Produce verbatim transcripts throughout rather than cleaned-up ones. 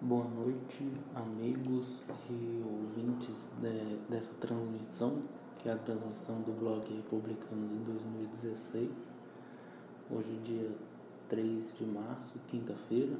Boa noite, amigos e ouvintes de, dessa transmissão, que é a transmissão do blog Republicanos em dois mil e dezesseis. Hoje, dia três de março, quinta-feira,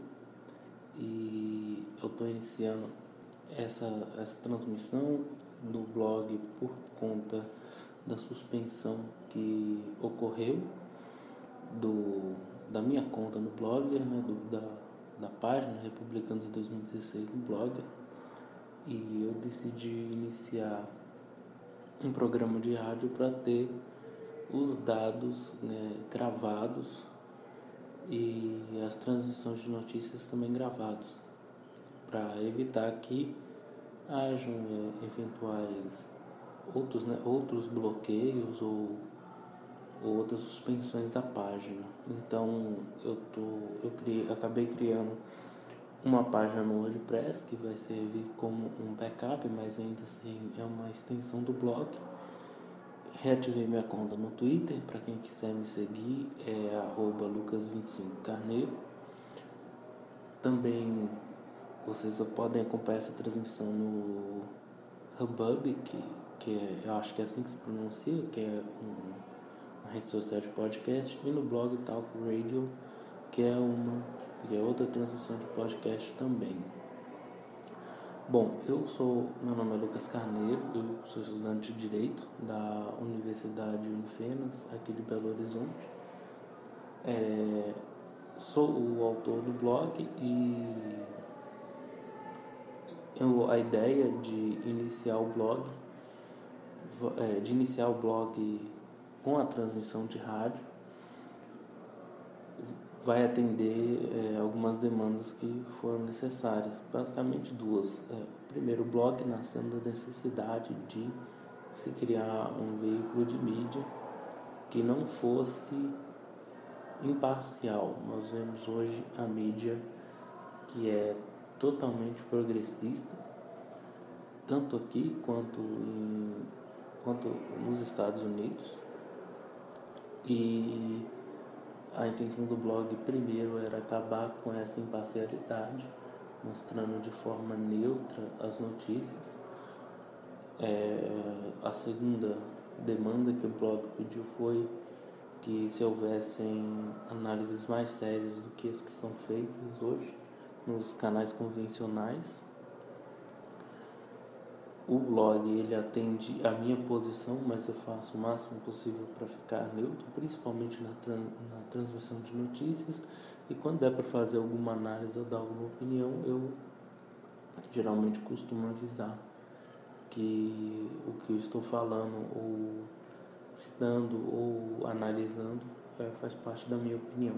e eu estou iniciando essa, essa transmissão do blog por conta da suspensão que ocorreu do, da minha conta no Blogger, né, do, da da página Republicanos em dois mil e dezesseis no Blogger, e eu decidi iniciar um programa de rádio para ter os dados, né, gravados e as transmissões de notícias também gravados, para evitar que hajam é, eventuais outros, né, outros bloqueios ou, ou outras suspensões da página. Então eu, tô, eu criei, acabei criando uma página no WordPress que vai servir como um backup, mas ainda assim é uma extensão do blog. Reativei minha conta no Twitter, para quem quiser me seguir é arroba lucas vinte e cinco carneiro. Também vocês podem acompanhar essa transmissão no Hubhub, que, que é, eu acho que é assim que se pronuncia, que é um, uma rede social de podcast, e no blog Talk Radio, que é uma que é outra transmissão de podcast também. Bom, eu sou, meu nome é Lucas Carneiro, eu sou estudante de Direito da Universidade Unifenas, aqui de Belo Horizonte. É, sou o autor do blog e eu, a ideia de iniciar o blog, é, de iniciar o blog com a transmissão de rádio, vai atender é, algumas demandas que foram necessárias, basicamente duas. É, primeiro, o blog nascendo da necessidade de se criar um veículo de mídia que não fosse imparcial. Nós vemos hoje a mídia que é totalmente progressista, tanto aqui quanto, em, quanto nos Estados Unidos, e a intenção do blog primeiro era acabar com essa imparcialidade, mostrando de forma neutra as notícias. É, a segunda demanda que o blog pediu foi que se houvessem análises mais sérias do que as que são feitas hoje nos canais convencionais. O blog ele atende a minha posição, mas eu faço o máximo possível para ficar neutro, principalmente na, tran- na transmissão de notícias, e quando der para fazer alguma análise ou dar alguma opinião, eu geralmente costumo avisar que o que eu estou falando ou citando ou analisando é, faz parte da minha opinião.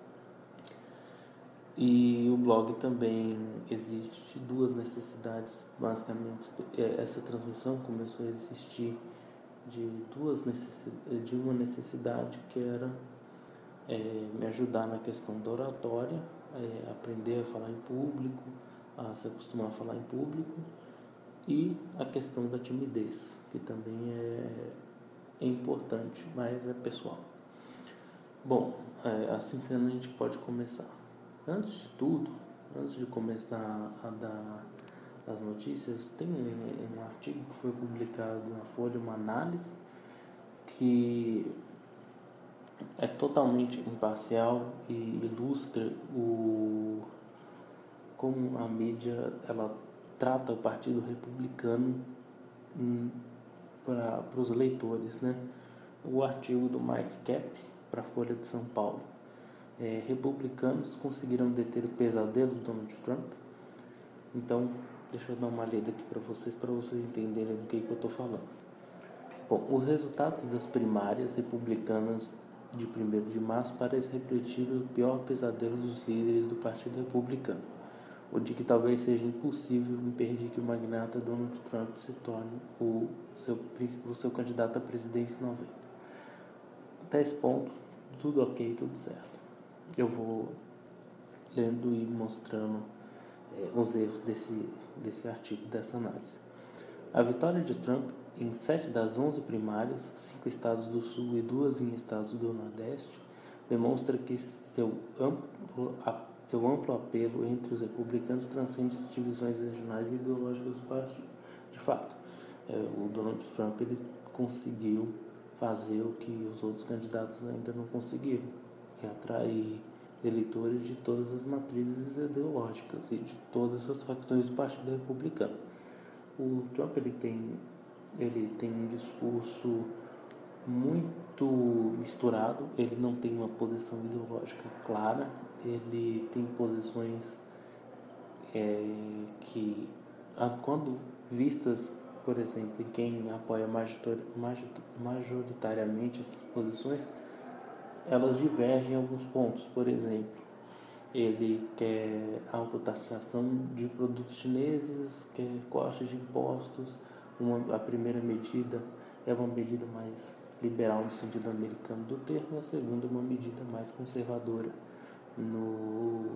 E o blog também existe duas necessidades, basicamente. Essa transmissão começou a existir de duas necessidades, de uma necessidade que era é, me ajudar na questão da oratória, é, aprender a falar em público, a se acostumar a falar em público, e a questão da timidez, que também é, é importante, mas é pessoal. Bom, é, assim que a gente pode começar. Antes de tudo, antes de começar a dar as notícias, tem um, um artigo que foi publicado na Folha, uma análise que é totalmente imparcial e ilustra o, como a mídia ela trata o Partido Republicano hum, para os leitores, né? O artigo do Mike Cap para a Folha de São Paulo. É, republicanos conseguiram deter o pesadelo do Donald Trump. Então, deixa eu dar uma lida aqui para vocês, para vocês entenderem do que, que eu estou falando. Bom, os resultados das primárias republicanas de primeiro de março parecem refletir o pior pesadelo dos líderes do Partido Republicano, o de que talvez seja impossível impedir que o magnata Donald Trump se torne o seu, o seu candidato à presidência em novembro. Até esse ponto, tudo ok, tudo certo. Eu vou lendo e mostrando é, os erros desse, desse artigo, dessa análise. A vitória de Trump em sete das onze primárias, cinco estados do Sul e duas em estados do Nordeste, demonstra que seu amplo, seu amplo apelo entre os republicanos transcende as divisões regionais e ideológicas do partido. De fato, é, o Donald Trump ele conseguiu fazer o que os outros candidatos ainda não conseguiram, que é atrair eleitores de todas as matrizes ideológicas e de todas as facções do Partido Republicano. O Trump ele tem, ele tem um discurso muito misturado, ele não tem uma posição ideológica clara, ele tem posições é, que, quando vistas, por exemplo, em quem apoia majoritariamente essas posições, elas divergem em alguns pontos. Por exemplo, ele quer autotaxação de produtos chineses, quer corte de impostos. Uma, a primeira medida é uma medida mais liberal no sentido americano do termo, e a segunda é uma medida mais conservadora no,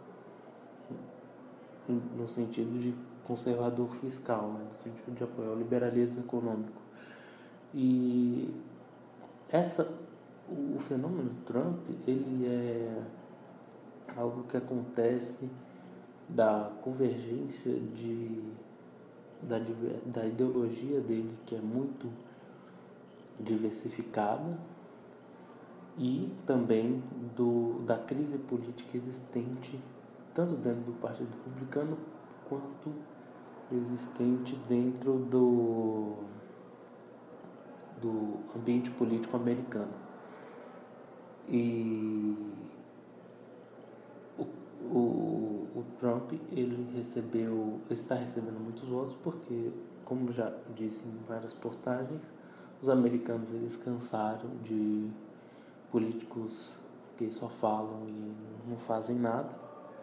no sentido de conservador fiscal, né? No sentido de apoiar o liberalismo econômico. E essa, o, o fenômeno Trump, ele é algo que acontece da convergência de, da, da ideologia dele, que é muito diversificada, e também do, da crise política existente tanto dentro do Partido Republicano quanto existente dentro do, do ambiente político americano. E o, o, o Trump ele recebeu, está recebendo muitos votos porque, como já disse em várias postagens, os americanos eles cansaram de políticos que só falam e não fazem nada.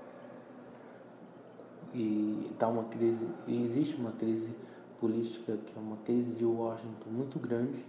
E tá uma crise, e existe uma crise política que é uma crise de Washington muito grande,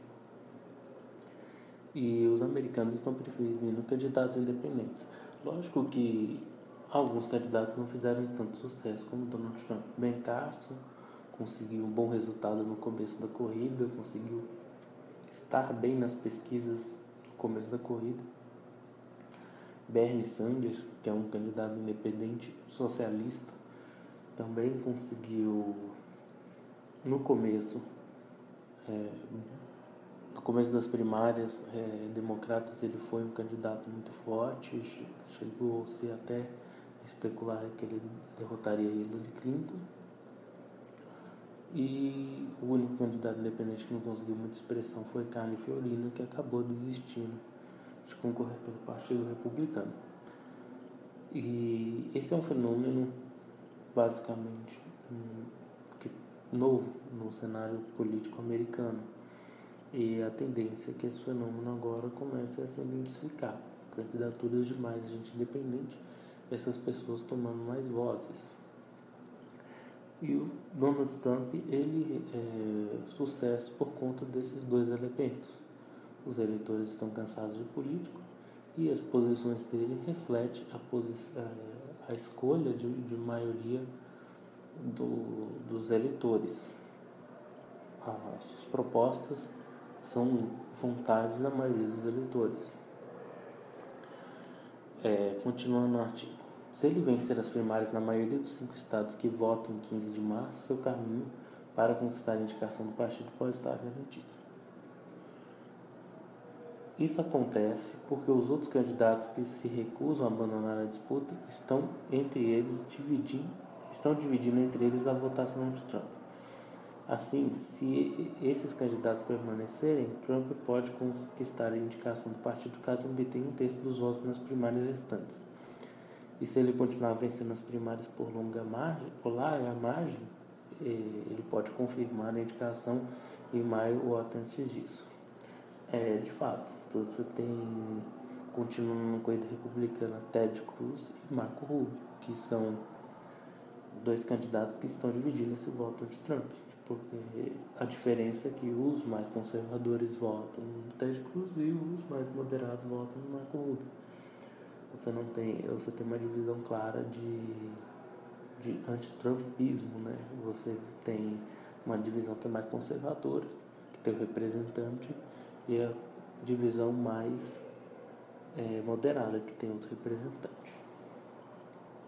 e os americanos estão preferindo candidatos independentes. Lógico que alguns candidatos não fizeram tanto sucesso como Donald Trump. Ben Carson conseguiu um bom resultado no começo da corrida, conseguiu estar bem nas pesquisas no começo da corrida. Bernie Sanders, que é um candidato independente socialista, também conseguiu no começo é, no começo das primárias é, democratas, ele foi um candidato muito forte, chegou-se até a especular que ele derrotaria Hillary Clinton, e o único candidato independente que não conseguiu muita expressão foi Carly Fiorina, que acabou desistindo de concorrer pelo Partido Republicano. E esse é um fenômeno basicamente um, que, novo no cenário político americano, e a tendência é que esse fenômeno agora comece a se identificar, candidaturas de mais gente independente, essas pessoas tomando mais vozes. E o Donald Trump ele é sucesso por conta desses dois elementos. Os eleitores estão cansados de político e as posições dele refletem a, posi- a escolha de, de maioria do, dos eleitores. As suas propostas são vontades da maioria dos eleitores. É, continuando no artigo. Se ele vencer as primárias na maioria dos cinco estados que votam em quinze de março, seu caminho para conquistar a indicação do partido pode estar garantido. Isso acontece porque os outros candidatos que se recusam a abandonar a disputa estão entre eles dividindo, estão dividindo entre eles a votação de Trump. Assim, se esses candidatos permanecerem, Trump pode conquistar a indicação do partido caso obtenha um terço dos votos nas primárias restantes. E se ele continuar vencendo as primárias por longa margem, por larga margem, ele pode confirmar a indicação em maio ou até antes disso. É, de fato, então você tem, continuando na corrida republicana, Ted Cruz e Marco Rubio, que são dois candidatos que estão dividindo esse voto de Trump. Porque a diferença é que os mais conservadores votam no Ted Cruz e os mais moderados votam no Marco Rubio. Você não tem, você tem uma divisão clara de, de antitrumpismo, né? Você tem uma divisão que é mais conservadora, que tem o representante, e a divisão mais é, moderada, que tem outro representante.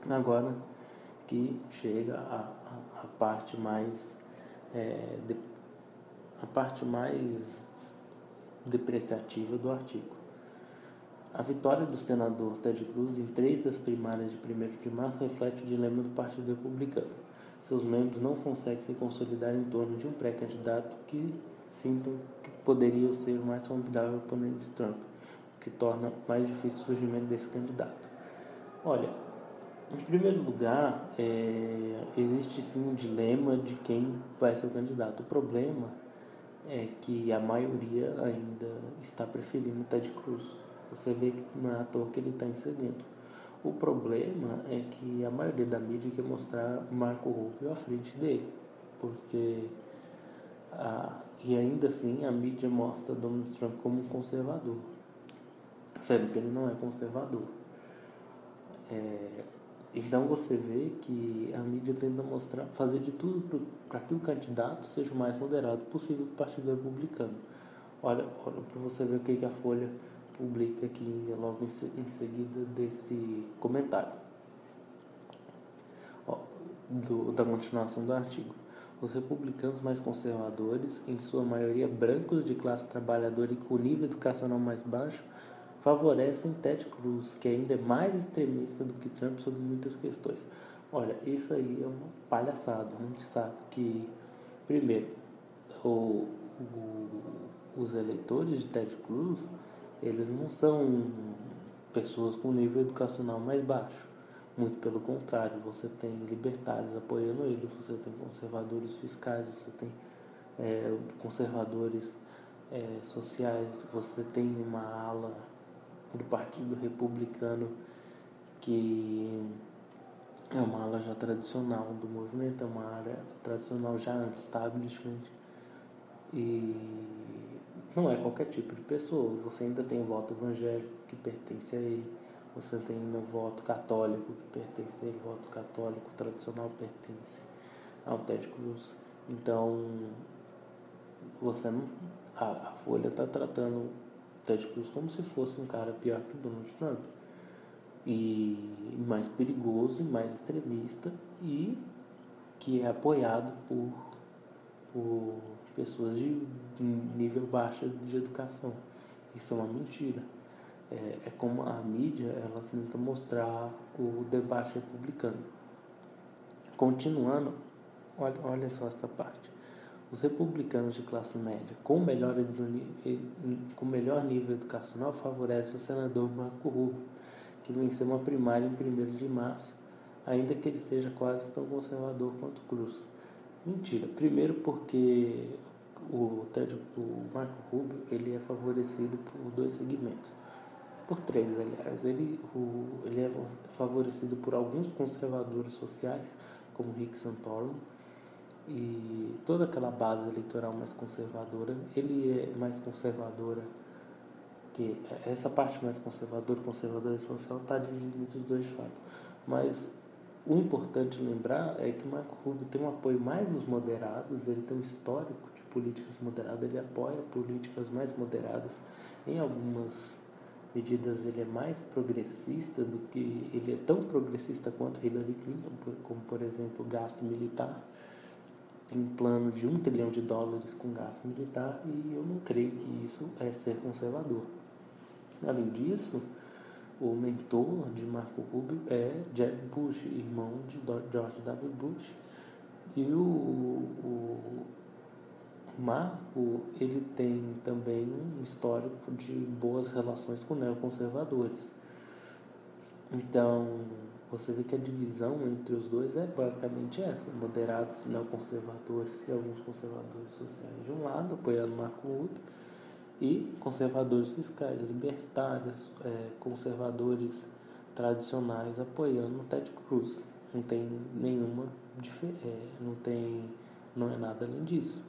Agora que chega a, a, a parte mais é, de, a parte mais depreciativa do artigo. A vitória do senador Ted Cruz em três das primárias de primeiro de março reflete o dilema do Partido Republicano. Seus membros não conseguem se consolidar em torno de um pré-candidato que sintam que poderia ser o mais formidável oponente de Trump, o que torna mais difícil o surgimento desse candidato. Olha, em primeiro lugar, é, existe sim um dilema de quem vai ser o candidato. O problema é que a maioria ainda está preferindo Ted Cruz. Você vê que não é à toa que ele está em segundo. O problema é que a maioria da mídia quer mostrar Marco Rubio à frente dele, porque a, e ainda assim a mídia mostra Donald Trump como um conservador, sendo que ele não é conservador. É, então você vê que a mídia tenta mostrar, fazer de tudo para que o candidato seja o mais moderado possível do Partido Republicano. Olha, olha para você ver o que, que a Folha publica aqui logo em, em seguida desse comentário. Ó, do, da continuação do artigo. Os republicanos mais conservadores, em sua maioria brancos de classe trabalhadora e com nível educacional mais baixo, favorecem Ted Cruz, que ainda é mais extremista do que Trump sobre muitas questões. Olha, isso aí é uma palhaçada. A gente sabe que, primeiro, o, o, os eleitores de Ted Cruz, eles não são pessoas com nível educacional mais baixo. Muito pelo contrário, você tem libertários apoiando ele, você tem conservadores fiscais, você tem é, conservadores é, sociais, você tem uma ala do Partido Republicano que é uma ala já tradicional do movimento, é uma área tradicional já anti-establishment, e não é qualquer tipo de pessoa. Você ainda tem o voto evangélico que pertence a ele, você tem o voto católico que pertence a ele, o voto católico tradicional pertence ao Ted Cruz. Então, você não, a, a Folha está tratando Ted Cruz como se fosse um cara pior que Donald Trump, e mais perigoso e mais extremista, e que é apoiado por, por pessoas de nível baixo de educação. Isso é uma mentira. É, é como a mídia ela tenta mostrar o debate republicano. Continuando, olha, olha só essa parte. Os republicanos de classe média com melhor, com melhor nível educacional favorecem o senador Marco Rubio, que venceu uma primária em primeiro de março, ainda que ele seja quase tão conservador quanto Cruz. Mentira. Primeiro porque o, Ted, o Marco Rubio ele é favorecido por dois segmentos. Por três, aliás. Ele, o, ele é favorecido por alguns conservadores sociais, como Rick Santorum, e toda aquela base eleitoral mais conservadora. Ele é mais conservadora, que essa parte mais conservadora, conservadora social, está dividida entre os dois fatos. Mas o importante lembrar é que Marco Rubio tem um apoio mais dos moderados, ele tem um histórico de políticas moderadas, ele apoia políticas mais moderadas. Em algumas medidas ele é mais progressista do que, ele é tão progressista quanto Hillary Clinton, como por exemplo gasto militar. Tem um plano de um trilhão de dólares com gasto militar, e eu não creio que isso é ser conservador. Além disso, o mentor de Marco Rubio é Jeb Bush, irmão de George W. Bush. E o, o Marco, ele tem também um histórico de boas relações com neoconservadores. Então, você vê que a divisão entre os dois é basicamente essa: moderados, neoconservadores e alguns conservadores sociais de um lado, apoiando Marco Rubio, e conservadores fiscais, libertários, é, conservadores tradicionais apoiando Ted Cruz. Não tem nenhuma é, não tem não é nada além disso.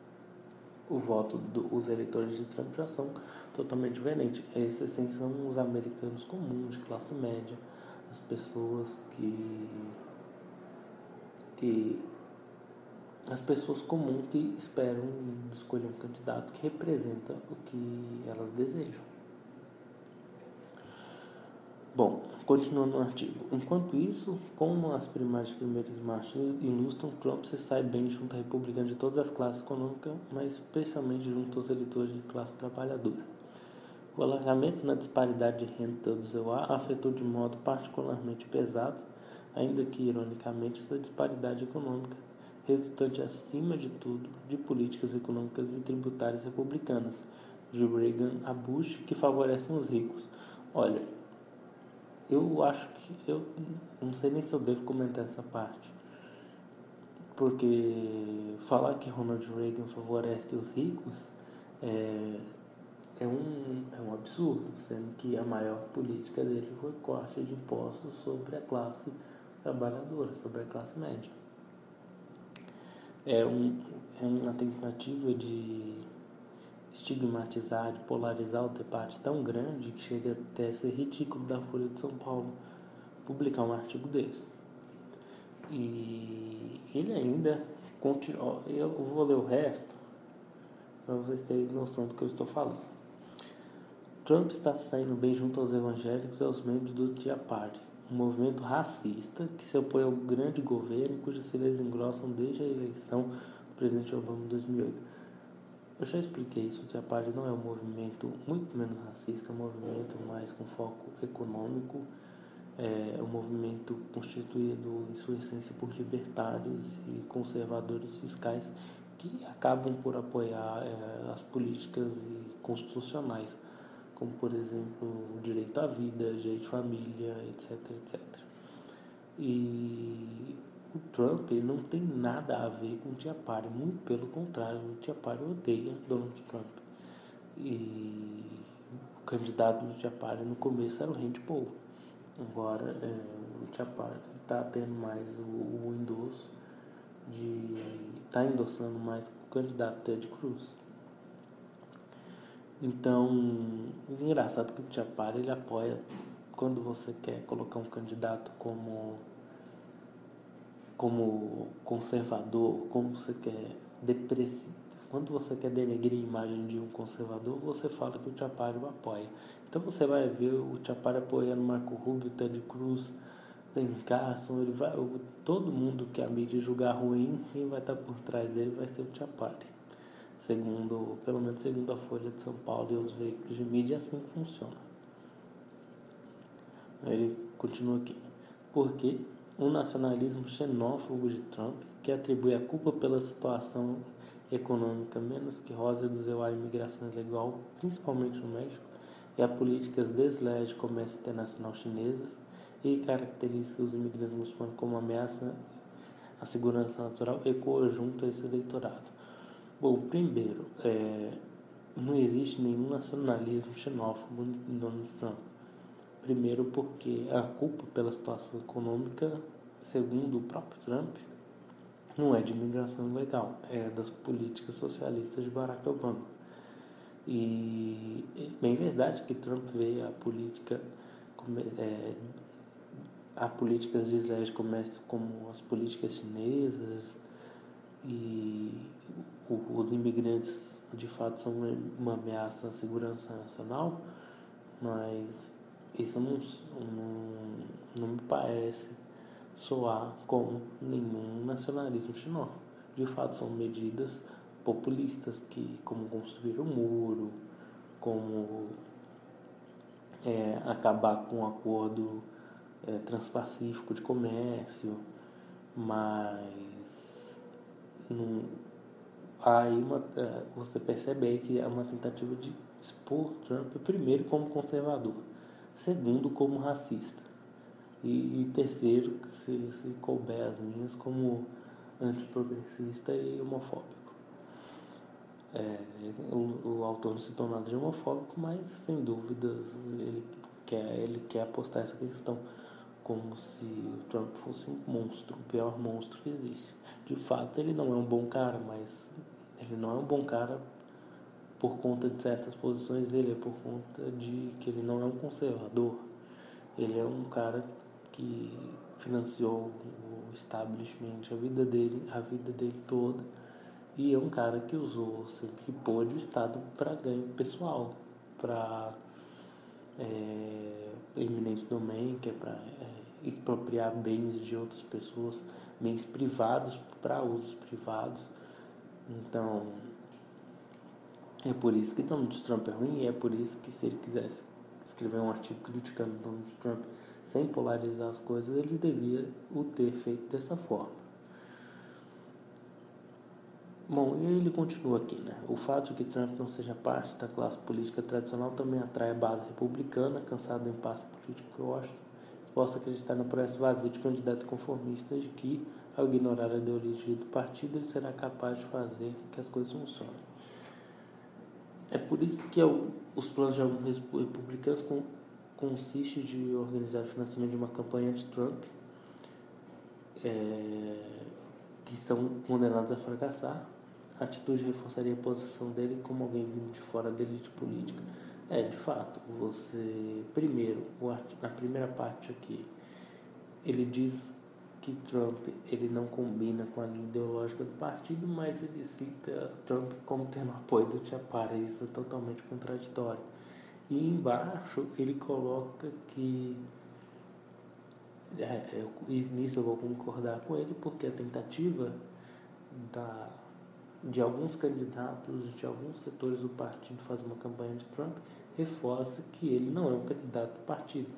O voto dos eleitores de Trump já são totalmente diferentes. Esses sim são os americanos comuns, de classe média, as pessoas que que as pessoas comuns que esperam escolher um candidato que representa o que elas desejam. Bom, continuando no artigo. Enquanto isso, como as primárias de primeiras marchas ilustram, Trump se sai bem junto a republicanos de todas as classes econômicas, mas especialmente junto aos eleitores de classe trabalhadora. O alargamento na disparidade de renda do seu ar afetou de modo particularmente pesado, ainda que ironicamente, essa disparidade econômica, resultante acima de tudo de políticas econômicas e tributárias republicanas, de Reagan a Bush, que favorecem os ricos. Olha, eu acho que eu não sei nem se eu devo comentar essa parte, porque falar que Ronald Reagan favorece os ricos é, é, um, é um absurdo, sendo que a maior política dele foi corte de impostos sobre a classe trabalhadora, sobre a classe média. É, um, é uma tentativa de estigmatizar, de polarizar o debate tão grande que chega até a ser ridículo da Folha de São Paulo publicar um artigo desse. E ele ainda continua. Eu vou ler o resto para vocês terem noção do que eu estou falando. Trump está saindo bem junto aos evangélicos e aos membros do Tea Party, um movimento racista que se opõe ao grande governo e cujos fileiras engrossam desde a eleição do presidente Obama em dois mil e oito. Eu já expliquei isso, o Tea Party não é um movimento muito menos racista, é um movimento mais com foco econômico, é um movimento constituído em sua essência por libertários e conservadores fiscais que acabam por apoiar é, as políticas constitucionais, como por exemplo o direito à vida, direito de família, etc, etcétera. E o Trump ele não tem nada a ver com o Tea Party, muito pelo contrário, o Tea Party odeia Donald Trump. E o candidato do Tea Party no começo era o Rand Paul. Agora é, o Tea Party está tendo mais o, o endosso de está endossando mais o candidato Ted Cruz. Então, é engraçado que o Tea Party ele apoia quando você quer colocar um candidato como como conservador, como você quer depreciar, quando você quer denegrir a imagem de um conservador, você fala que o Tea Party o apoia. Então você vai ver o Tea Party apoiando Marco Rubio, Ted Cruz, Ben Carson, ele vai, todo mundo que a mídia julgar ruim, quem vai estar por trás dele vai ser o Tea Party. Segundo, pelo menos segundo a Folha de São Paulo e os veículos de mídia, é assim que funciona. Ele continua aqui. Porque um nacionalismo xenófobo de Trump, que atribui a culpa pela situação econômica menos que rosa e reduzir a imigração ilegal, principalmente no México, e a políticas desleais de comércio internacional chinesas, e caracteriza os imigrantes muçulmanos como ameaça à segurança natural, ecoa junto a esse eleitorado. Bom, primeiro, é, não existe nenhum nacionalismo xenófobo em Donald Trump. Primeiro porque a culpa pela situação econômica, segundo o próprio Trump, não é de imigração ilegal, é das políticas socialistas de Barack Obama. E é bem verdade que Trump vê a política, é, a políticas de de comércio como as políticas chinesas, e os imigrantes de fato são uma ameaça à segurança nacional, mas isso não, não, não me parece soar como nenhum nacionalismo xenófobo. De fato são medidas populistas, que, como construir um muro, como é, acabar com um acordo é, transpacífico de comércio, mas não, aí uma, você percebe aí que é uma tentativa de expor Trump, primeiro, como conservador, segundo, como racista, e, e terceiro, se, se couber as linhas, como antiprogressista e homofóbico. É, o, o autor não se tornou nada de homofóbico, mas sem dúvidas ele quer, ele quer apostar essa questão como se o Trump fosse um monstro, o pior monstro que existe. De fato, ele não é um bom cara, mas ele não é um bom cara por conta de certas posições dele, é por conta de que ele não é um conservador. Ele é um cara que financiou o establishment a vida dele, a vida dele toda, e é um cara que usou sempre que pôde o Estado para ganho pessoal, para é, eminent domain, que é para é, expropriar bens de outras pessoas, bens privados para usos privados. Então, é por isso que Donald Trump é ruim, e é por isso que se ele quisesse escrever um artigo criticando Donald Trump sem polarizar as coisas, ele devia o ter feito dessa forma. Bom, e ele continua aqui, né? O fato de que Trump não seja parte da classe política tradicional também atrai a base republicana, cansada do impasse político que Washington possa acreditar no processo vazio de candidato conformista de que, ao ignorar a ideologia do partido, ele será capaz de fazer que as coisas funcionem. É por isso que os planos de alguns republicanos consistem de organizar o financiamento de uma campanha anti-Trump, é, que são condenados a fracassar. A atitude reforçaria a posição dele como alguém vindo de fora da elite política. É, de fato, você... Primeiro, na primeira parte aqui, ele diz que Trump ele não combina com a linha ideológica do partido, mas ele cita Trump como tendo apoio do Tia Parra. Isso é totalmente contraditório. E embaixo ele coloca que... É, eu, e nisso eu vou concordar com ele, porque a tentativa da... de alguns candidatos, de alguns setores do partido fazer uma campanha de Trump, reforça que ele não é um candidato do partido.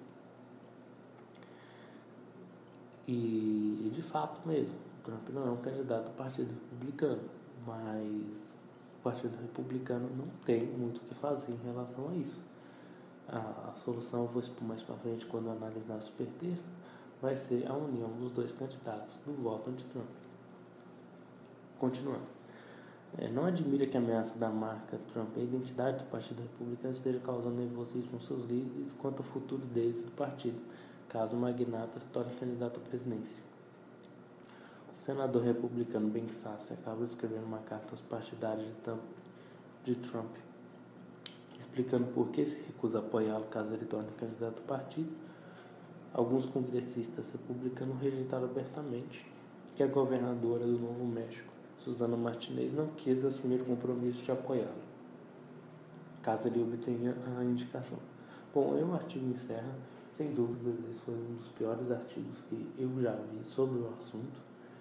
E, e de fato mesmo, Trump não é um candidato do Partido Republicano, mas o Partido Republicano não tem muito o que fazer em relação a isso. A, a solução, eu vou expor mais para frente quando eu analisar o supertexto, vai ser a união dos dois candidatos do voto anti-Trump. Continuando. É, não admira que a ameaça da marca Trump à identidade do Partido Republicano esteja causando nervosismo nos seus líderes quanto ao futuro deles e do partido, caso o magnata se torne candidato à presidência. O senador republicano Ben Sasse acaba de escrever uma carta aos partidários de Trump, explicando por que se recusa a apoiá-lo caso ele torne candidato ao partido. Alguns congressistas republicanos rejeitaram abertamente que a governadora do Novo México, Susana Martinez, não quis assumir o compromisso de apoiá-lo, caso ele obtenha a indicação. Bom, aí o artigo encerra. Sem dúvida, esse foi um dos piores artigos que eu já vi sobre o assunto.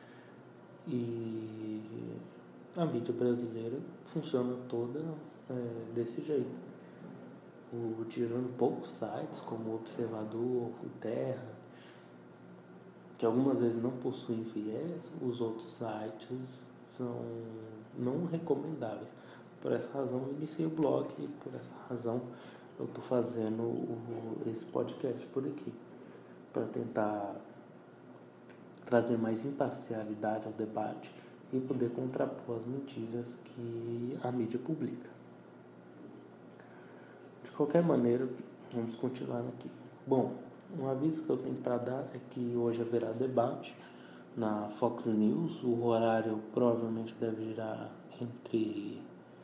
E a mídia brasileira funciona toda é, desse jeito. O, tirando poucos sites, como o Observador, o Terra, que algumas vezes não possuem viés, os outros sites são não recomendáveis. Por essa razão eu iniciei o blog e por essa razão eu estou fazendo o, esse podcast por aqui, para tentar trazer mais imparcialidade ao debate e poder contrapor as mentiras que a mídia publica. De qualquer maneira, vamos continuar aqui. Bom, um aviso que eu tenho para dar é que hoje haverá debate na Fox News. O horário provavelmente deve girar entre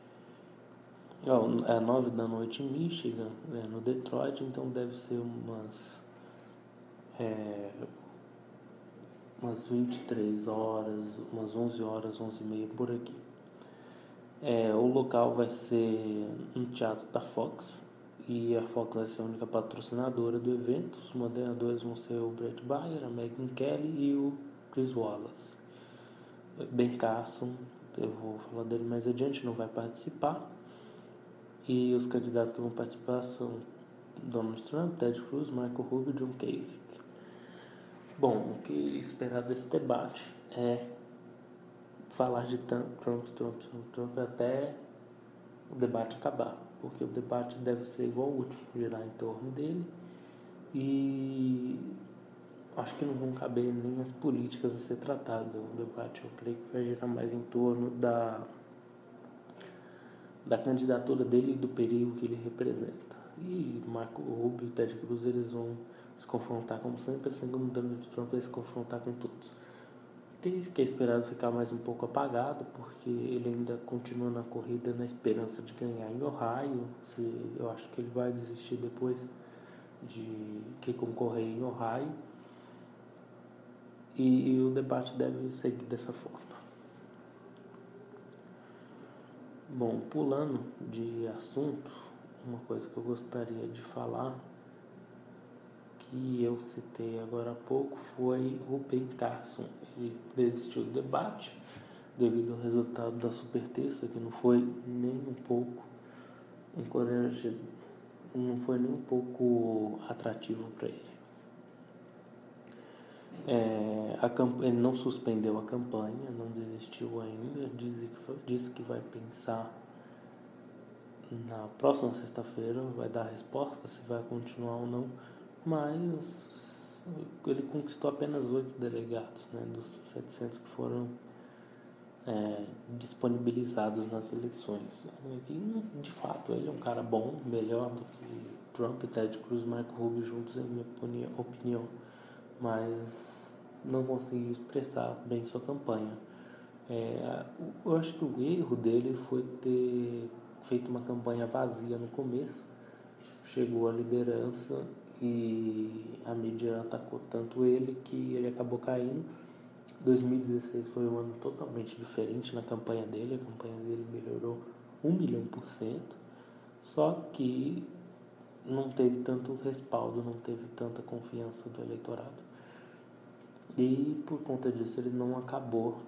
é nove da noite em Michigan, é, no Detroit, então deve ser umas é, umas vinte e três horas, umas onze horas, onze e meia por aqui. É, o local vai ser um teatro da Fox, e a Fox vai ser a única patrocinadora do evento. Os moderadores vão ser o Brett Baer, a Megyn Kelly e o Chris Wallace. Ben Carson, eu vou falar dele mais adiante, não vai participar. E os candidatos que vão participar são Donald Trump, Ted Cruz, Marco Rubio e John Kasich. Bom, o que esperar desse debate é falar de Trump, Trump, Trump, Trump até o debate acabar, porque o debate deve ser igual ao último, girar em torno dele, e acho que não vão caber nem as políticas a ser tratadas. O debate, eu creio que vai girar mais em torno da da candidatura dele e do perigo que ele representa. E Marco Rubio e Ted Cruz, eles vão se confrontar como sempre, assim como Donald Trump vai se confrontar com todos. Tem que é esperado ficar mais um pouco apagado, porque ele ainda continua na corrida na esperança de ganhar em Ohio. Se, eu acho que ele vai desistir depois de que concorrer em Ohio. E, e o debate deve seguir dessa forma. Bom, pulando de assunto, uma coisa que eu gostaria de falar, que eu citei agora há pouco, foi o Ben Carson. Ele desistiu do debate devido ao resultado da superterça, que não foi nem um pouco encorajador, não foi nem um pouco atrativo para ele. É, a camp... Ele não suspendeu a campanha, não desistiu ainda, disse que, disse que vai pensar na próxima sexta-feira, vai dar a resposta se vai continuar ou não, mas ele conquistou apenas oito delegados, né, dos setecentos que foram é, disponibilizados nas eleições. E, de fato, ele é um cara bom, melhor do que Trump, Ted Cruz e Marco Rubio juntos, em minha opinião, mas não conseguiu expressar bem sua campanha. É, eu acho que o erro dele foi ter feito uma campanha vazia no começo, chegou à liderança e a mídia atacou tanto ele que ele acabou caindo. dois mil e dezesseis foi um ano totalmente diferente na campanha dele, a campanha dele melhorou um milhão por cento, só que não teve tanto respaldo, não teve tanta confiança do eleitorado. E por conta disso ele não acabou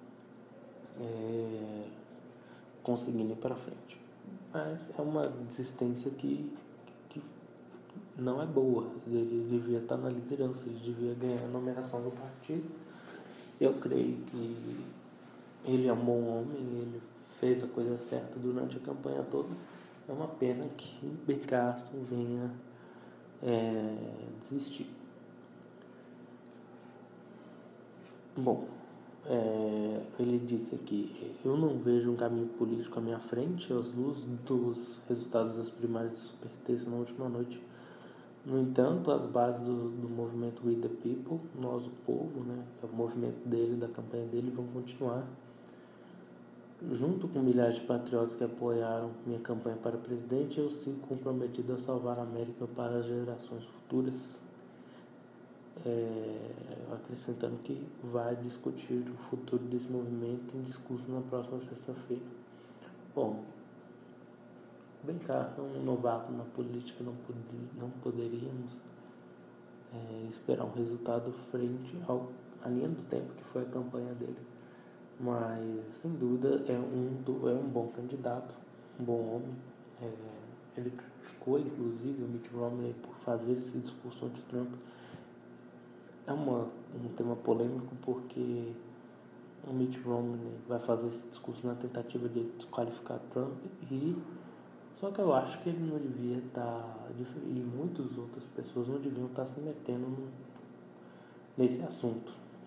é, conseguindo ir para frente. Mas é uma desistência que, que não é boa. Ele devia estar na liderança, ele devia ganhar a nomeação do partido. Eu creio que ele é um bom homem, ele fez a coisa certa durante a campanha toda. É uma pena que Ben Carson venha é, desistir. Bom, é, ele disse aqui: eu não vejo um caminho político à minha frente às luzes dos resultados das primárias de superterça na última noite. No entanto, as bases do, do movimento We the People, nós o povo, né, que é o movimento dele, da campanha dele, vão continuar. Junto com milhares de patriotas que apoiaram minha campanha para presidente, eu sigo comprometido a salvar a América para as gerações futuras. É, acrescentando que vai discutir o futuro desse movimento em discurso na próxima sexta-feira. Bom, Ben Carson, um novato na política, não, pod não poderíamos é, esperar um resultado frente ao, à linha do tempo que foi a campanha dele. Mas, sem dúvida, é um, do, é um bom candidato, um bom homem. É, ele criticou, inclusive, o Mitt Romney por fazer esse discurso anti-Trump. É uma, um tema polêmico porque o Mitt Romney vai fazer esse discurso na tentativa de desqualificar Trump, e só que eu acho que ele não devia estar, e muitas outras pessoas não deviam estar se metendo no, nesse assunto.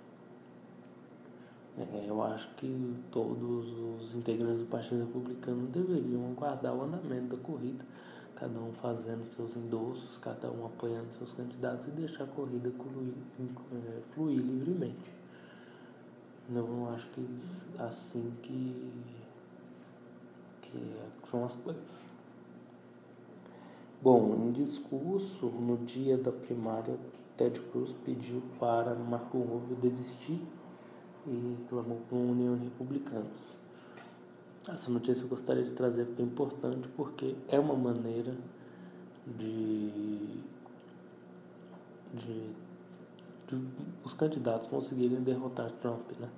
É, eu acho que todos os integrantes do Partido Republicano deveriam aguardar o andamento da corrida, cada um fazendo seus endossos, cada um apoiando seus candidatos e deixar a corrida fluir, fluir livremente. Não acho que assim que, que são as coisas. Bom, em discurso, no dia da primária, Ted Cruz pediu para Marco Rubio desistir e clamou por uma união de republicanos. Essa notícia eu gostaria de trazer porque é importante, porque é uma maneira de, de, de os candidatos conseguirem derrotar Trump, né?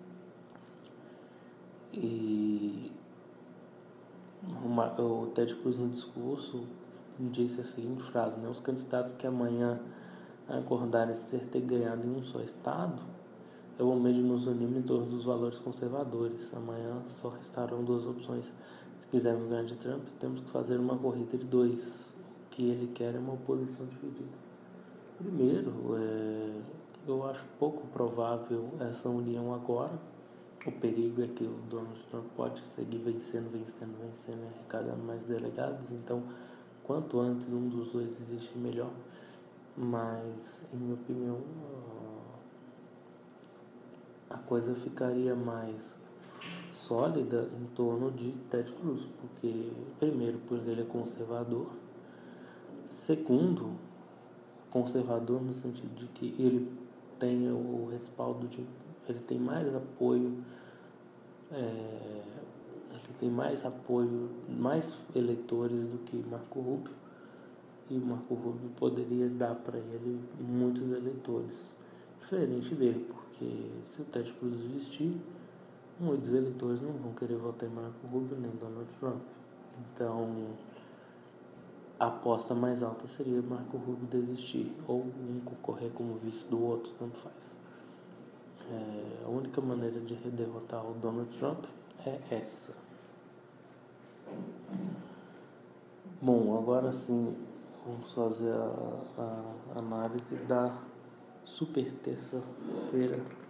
E uma, o Ted Cruz no discurso disse a seguinte frase, né? Os candidatos que amanhã acordarem ser ter ganhado em um só estado, é o momento de nos unirmos em torno dos valores conservadores. Amanhã só restarão duas opções. Se quisermos ganhar de Trump, temos que fazer uma corrida de dois. O que ele quer é uma oposição dividida. Primeiro, é, eu acho pouco provável essa união agora. O perigo é que o Donald Trump pode seguir vencendo, vencendo, vencendo, arrecadando mais delegados. Então, quanto antes um dos dois existe, melhor. Mas, em minha opinião, a coisa ficaria mais sólida em torno de Ted Cruz, porque, primeiro, porque ele é conservador, segundo, conservador no sentido de que ele tem o respaldo de, ele tem mais apoio é, ele tem mais apoio, mais eleitores do que Marco Rubio, e Marco Rubio poderia dar para ele muitos eleitores, diferente dele, porque se o Ted Cruz desistir, muitos eleitores não vão querer votar em Marco Rubio nem Donald Trump. Então, a aposta mais alta seria Marco Rubio desistir, ou um concorrer como vice do outro, tanto faz. É, a única maneira de derrotar o Donald Trump é essa. Bom, agora sim, vamos fazer a, a análise da super terça-feira